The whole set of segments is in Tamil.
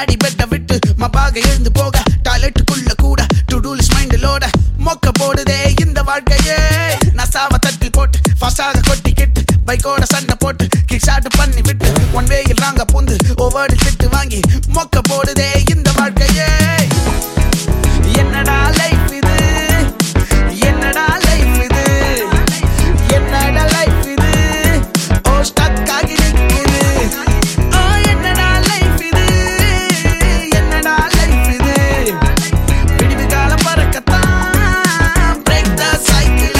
அடி பெட்ட விட்டு மபாக எழுந்து போக டாய்லெட்டுக்குள்ள கூட டு-டூ லிஸ்ட் மைண்டிலோட மொக்க போடுதே இந்த வாழ்க்கையே. நான் சாவ தட்டில் போட்டு ஃபாஸ்டாக கொட்டிக்கிட்டு பைக்கோட சண்டை போட்டு கிக் ஸ்டார்ட் பண்ணி விட்டு ஒன் வேயில் நாங்க பூந்து ஓவர்டு திட்டு வாங்கி மொக்க போடுதே இந்த வாழ்க்கையே. என்னடா லைஃப் இது, என்னடா லைஃப் இது, என்னடா லைஃப் இது, ஓ ஸ்டக் ஆகி நிக்குது. ஓ என்னடா லைஃப் இது, என்னடா லைஃப் இது, விடிவு காலம் பறக்கத்தான் பிரேக் த சைக்கிள்.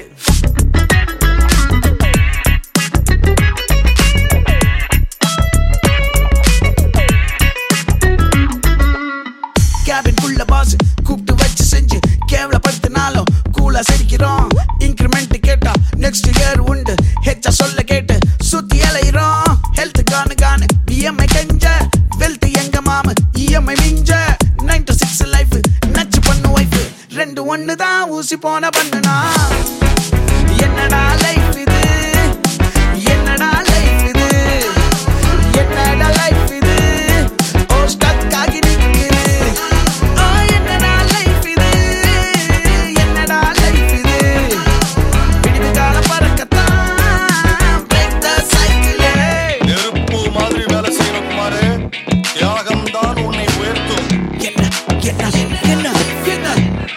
கேபின்குள்ள பாஸ் கூப்பிட்டு வச்சு செஞ்சு கேவலப்படுத்தினாலும் கூலா சிரிக்கிறோம். இன்கிரிமெண்ட் கேட்டா நெக்ஸ்ட் இயர் உண்டு ஹெச்சா சொல்ல கேட்டு சுத்தி அலையிறோம். ஹெல்த் கானு இஎம்ஐ கெஞ்ச வெல்த் எங்க மாம இஎம்ஐ மிஞ்ச 9 to 6 லைஃப் நச்சு பண்ணு வைஃப் ரெண்டு ஒண்ணு தான் ஊசி போன பண்ணுனா. என்னடா லைஃப் இது, என்னடா லைஃப் இது, என்னடா லைஃப் இது, ஓ ஸ்டக் ஆகி நிக்குது. ஓ என்னடா லைஃப் இது, என்னடா லைஃப் இது, விடிவு காலம் பறக்கத்தான் பிரேக் த சைக்கிள். நெருப்பு மாதிரி வேலை செய்யற குமாரே, தியாகம் தான் உன்னை உயர்த்தும். என்ன என்ன என்ன என்ன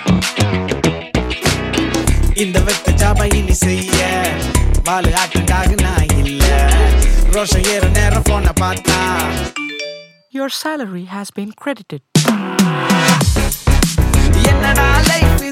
இந்த வெத்த ஜாபை இனி செய்ய பாலு ஆட்டுக்காக நான் இல்ல. ரோஷம் ஏற நேரம் போன பார்த்தா Your salary has been credited. என்னடா லைஃப்